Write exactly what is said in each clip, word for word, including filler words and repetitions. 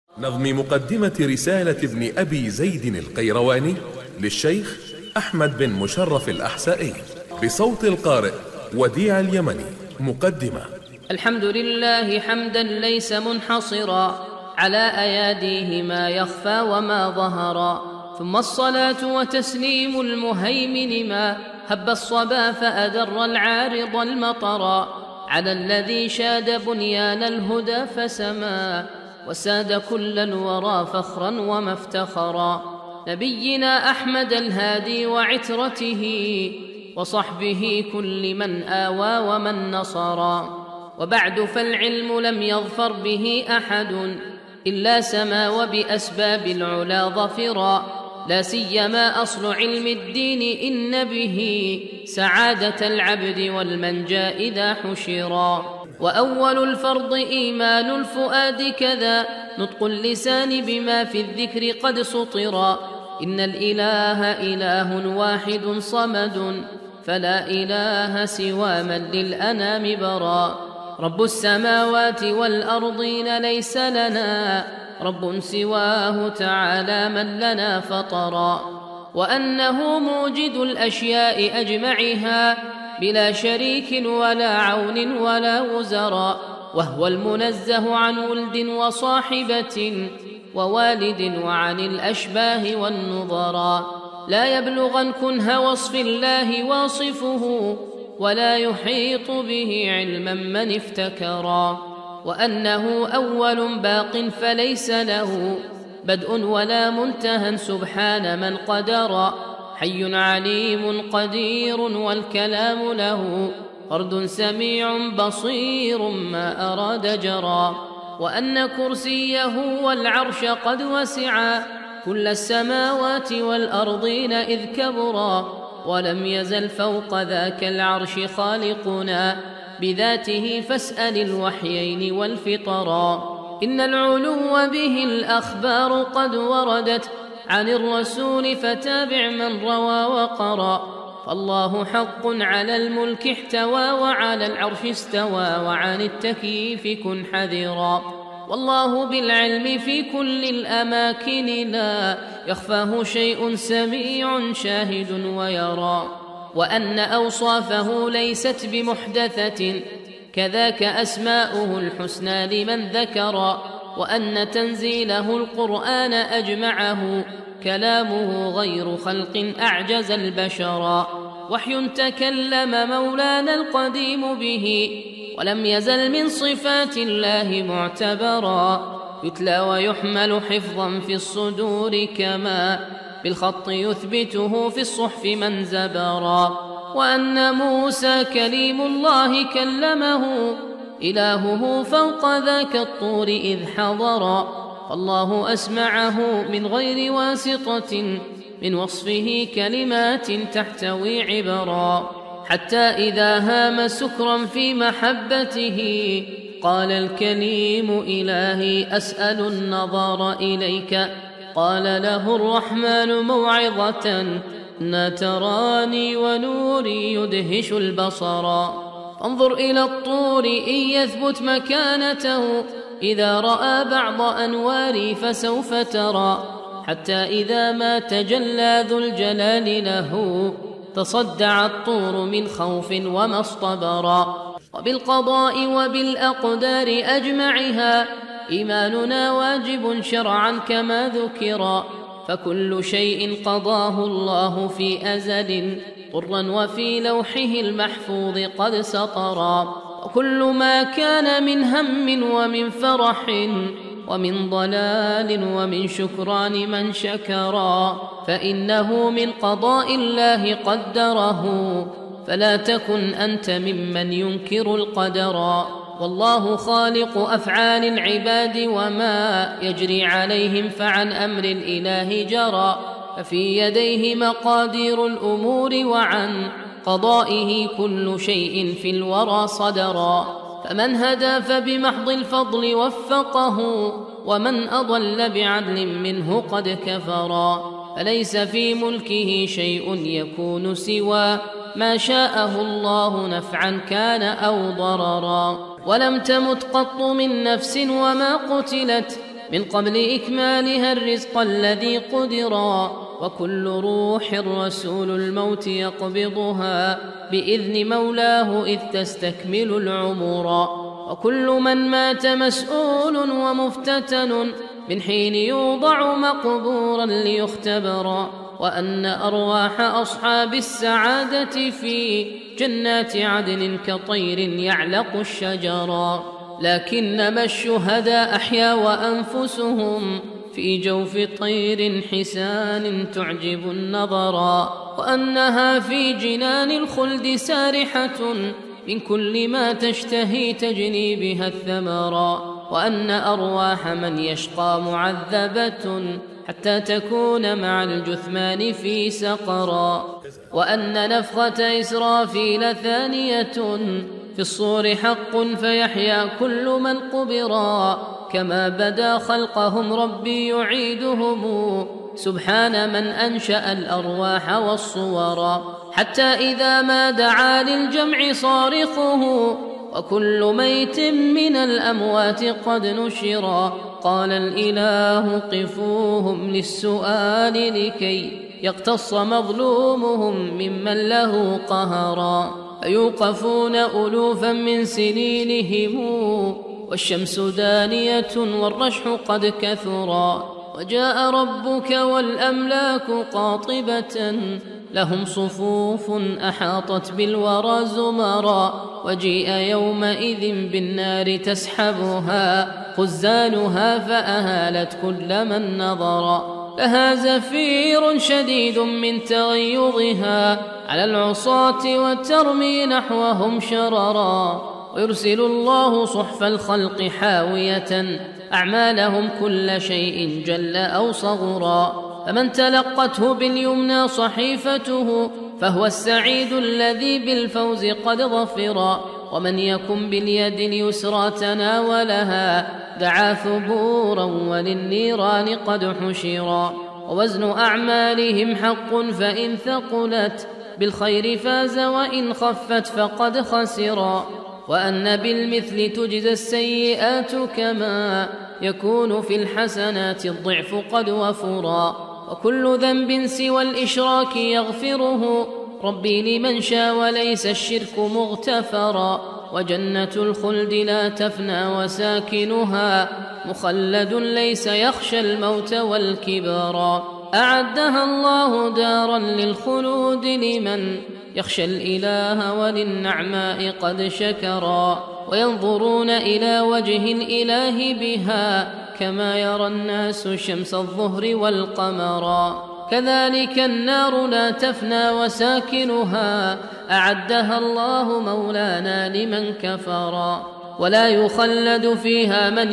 نظم مقدمة رسالة ابن أبي زيد القيرواني للشيخ أحمد بن مشرف الأحسائي، بصوت القارئ وديع اليمني. مقدمة. الحمد لله حمدا ليس منحصرا على أياديه ما يخفى وما ظهرا، ثم الصلاة وتسليم المهيمن ما هب الصبا فأدر العارض المطرا، على الذي شاد بنيان الهدى فسما وساد كل الورى فخرا وما افتخرا، نبينا أحمد الهادي وعترته وصحبه كل من آوى ومن نصرا. وبعد فالعلم لم يظفر به أحد إلا سما وبأسباب العلا ظفرا، لا سيما أصل علم الدين إن به سعادة العبد والمنجى إذا حشرا. وأول الفرض إيمان الفؤاد كذا نطق اللسان بما في الذكر قد سطرا، إن الإله إله واحد صمد فلا إله سوى من للأنام برا، رب السماوات والأرضين ليس لنا رب سواه تعالى من لنا فطرا، وأنه موجد الأشياء أجمعها بلا شريك ولا عون ولا وزرا، وهو المنزه عن ولد وصاحبة ووالد وعن الأشباه والنظرا، لا يبلغن كنه وصف الله واصفه ولا يحيط به علما من افتكرا، وأنه أول باق فليس له بدء ولا منتهى سبحان من قدر، حي عليم قدير والكلام له فرد سميع بصير ما أراد جرى، وأن كرسيه والعرش قد وسعا كل السماوات والأرضين إذ كبرا، ولم يزل فوق ذاك العرش خالقنا بذاته فاسأل الوحيين والفطرا، إن العلو به الأخبار قد وردت عن الرسول فتابع من روى وقرا، فالله حق على الملك احتوى وعلى العرش استوى وعن التكييف كن حذرا، والله بالعلم في كل الأماكن لا يخفاه شيء سميع شاهد ويرى، وأن أوصافه ليست بمحدثة كذاك أسماؤه الحسنى لمن ذكر، وأن تنزيله القرآن أجمعه كلامه غير خلق أعجز البشرا، وحي تكلم مولانا القديم به ولم يزل من صفات الله معتبرا، يتلى ويحمل حفظا في الصدور كما بالخط يثبته في الصحف من زبرا، وأن موسى كليم الله كلمه إلهه فوق ذاك الطور إذ حضرا، فالله أسمعه من غير واسطة من وصفه كلمات تحتوي عبرا، حتى إذا هام سكرا في محبته قال الكليم إلهي أسأل النظر إليك، قال له الرحمن موعظة لا تراني ونوري يدهش البصرا، انظر إلى الطور إن يثبت مكانته إذا رأى بعض أنواري فسوف ترى، حتى إذا ما تجلى ذو الجلال له تصدع الطور من خوف وما اصطبرا، وبالقضاء وبالأقدار أجمعها إيماننا واجب شرعا كما ذكرا، فكل شيء قضاه الله في أزل طرا وفي لوحه المحفوظ قد سطرا، وكل ما كان من هم ومن فرح ومن ضلال ومن شكران من شكرا فإنه من قضاء الله قدره، فلا تكن أنت ممن ينكر القدر، والله خالق أفعال العباد وما يجري عليهم فعن أمر الإله جرى، ففي يديه مقادير الأمور وعن قضائه كل شيء في الورى صدرا، فمن هدى فبمحض الفضل وفقه ومن أضل بعدل منه قد كفرا، فليس في ملكه شيء يكون سوى ما شاءه الله نفعا كان أو ضررا، ولم تمت قط من نفس وما قتلت من قبل إكمالها الرزق الذي قدرا، وكل روح رسول الموت يقبضها بإذن مولاه إذ تستكمل العمر. وكل من مات مسؤول ومفتتن من حين يوضع مقبورا ليختبرا، وأن أرواح أصحاب السعادة في جنات عدن كطير يعلق الشجرا، لكنما الشهداء أحيا وأنفسهم في جوف طير حسان تعجب النظرا، وأنها في جنان الخلد سارحة من كل ما تشتهي تجني بها الثمرا، وأن أرواح من يشقى معذبة حتى تكون مع الجثمان في سقرا، وأن نفخة إسرافيل ثانية في الصور حق فيحيا كل من قبرا، كما بدا خلقهم ربي يعيدهم سبحان من أنشأ الأرواح والصورا، حتى إذا ما دعا للجمع صارخه وكل ميت من الأموات قد نشرا، قال الإله قفوهم للسؤال لكي يقتص مظلومهم ممن له قهرا، فيوقفون ألوفا من سنينهم والشمس دانية والرشح قد كثرا، وجاء ربك والأملاك قاطبة لهم صفوف أحاطت بالورى زمرا، وجيء يومئذ بالنار تسحبها خزانها فأهالت كل من نظرا، لها زفير شديد من تغيظها على العصاة وترمي نحوهم شررا، ويرسل الله صحف الخلق حاوية أعمالهم كل شيء جل أو صغرا، فمن تلقته باليمنى صحيفته فهو السعيد الذي بالفوز قد ظفرا، ومن يكن باليد اليسرى تناولها دعا ثبورا وللنيران قد حشرا، ووزن أعمالهم حق فإن ثقلت بالخير فاز وإن خفت فقد خسرا، وأن بالمثل تجزى السيئات كما يكون في الحسنات الضعف قد وفرا، وكل ذنب سوى الإشراك يغفره ربي لمن شاء وليس الشرك مغتفرا، وجنة الخلد لا تفنى وساكنها مخلد ليس يخشى الموت والكبرا، أعدها الله دارا للخلود لمن يخشى الإله وللنعماء قد شكرا، وينظرون إلى وجه الإله بها كما يرى الناس شمس الظهر والقمرا، كذلك النار لا تفنى وساكنها أعدها الله مولانا لمن كفرا، ولا يخلد فيها من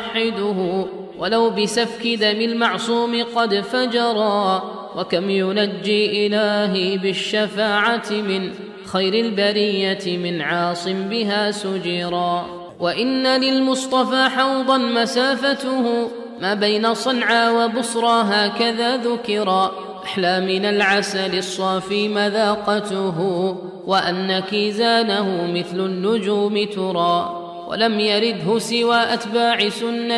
يوحده ولو بسفك دم المعصوم قد فجرا، وكم ينجي إلهي بالشفاعة من خير البرية من عاص بها سجرا، وإن للمصطفى حوضا مسافته ما بين صنعاء وبصرى هكذا ذكرا، أحلى من العسل الصافي مذاقته وأن كيزانه مثل النجوم ترى، ولم يرده سوى أتباع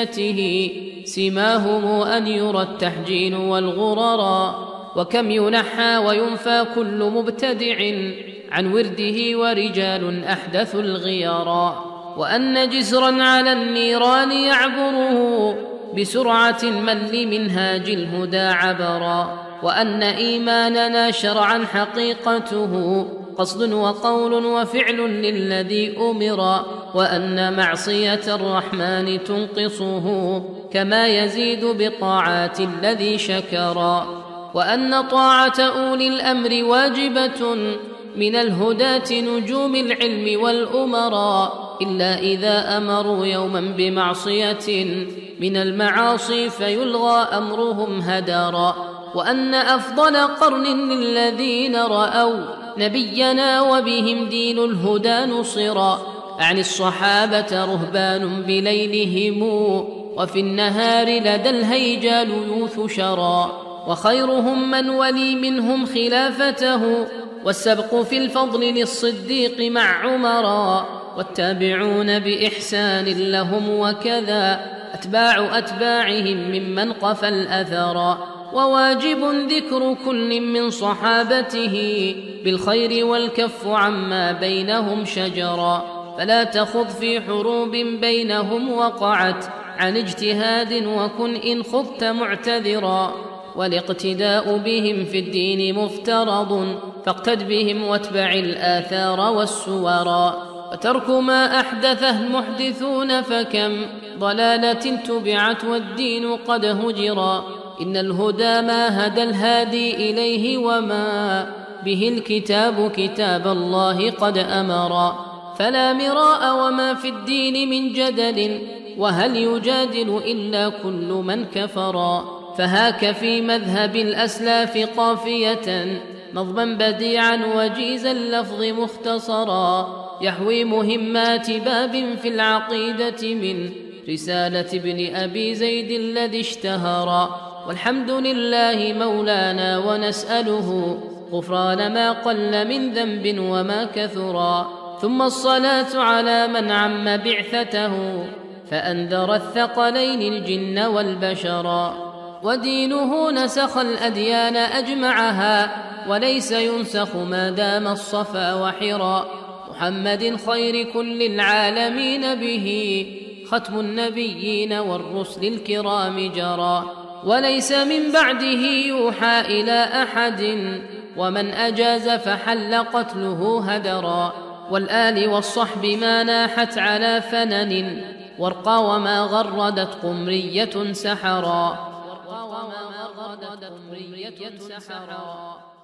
سنته سماهم أن يرى التحجين والغررا، وكم ينحى وينفى كل مبتدع عن ورده ورجال أحدثوا الغيرا، وأن جسرا على النيران يعبره بسرعة من لمنهاج الهدى عبرا، وأن إيماننا شرعا حقيقته قصد وقول وفعل للذي أمر، وأن معصية الرحمن تنقصه كما يزيد بطاعات الذي شكرا، وأن طاعة أولي الأمر واجبة من الهداة نجوم العلم والأمراء، إلا إذا أمروا يوما بمعصية من المعاصي فيلغى أمرهم هدرا، وأن أفضل قرن للذين رأوا نبينا وبهم دين الهدى نصرا، عن الصحابة رهبان بليلهم وفي النهار لدى الهيجال يوث شرا، وخيرهم من ولي منهم خلافته والسبق في الفضل للصديق مع عمرا، والتابعون بإحسان لهم وكذا أتباع أتباعهم ممن قفى الأثرا. وواجب ذكر كل من صحابته بالخير والكف عما بينهم شجرا. فلا تخض في حروب بينهم وقعت عن اجتهاد وكن إن خضت معتذرا. والاقتداء بهم في الدين مفترض فاقتد بهم واتبع الآثار والسورا. وترك ما أحدثه المحدثون فكم ضلالة تبعت والدين قد هجرا. إن الهدى ما هدى الهادي إليه وما به الكتاب كتاب الله قد أمرا. فلا مراء وما في الدين من جدل وهل يجادل إلا كل من كفرا. فهاك في مذهب الأسلاف قافية نظما بديعا وجيز اللفظ مختصرا يحوي مهمات باب في العقيدة من رسالة ابن أبي زيد الذي اشتهرا. والحمد لله مولانا ونسأله غفران ما قل من ذنب وما كثرا. ثم الصلاة على من عم بعثته فأنذر الثقلين الجن والبشرا. ودينه نسخ الأديان أجمعها وليس ينسخ ما دام الصفا وحرا. محمد خير كل العالمين به ختم النبيين والرسل الكرام جرى. وليس من بعده يوحى إلى أحد ومن أجاز فحل قتله هدرا. والآل والصحب ما ناحت على فنن وارقى وما غردت قمرية سحرا. وما غردت قمرية سحرا.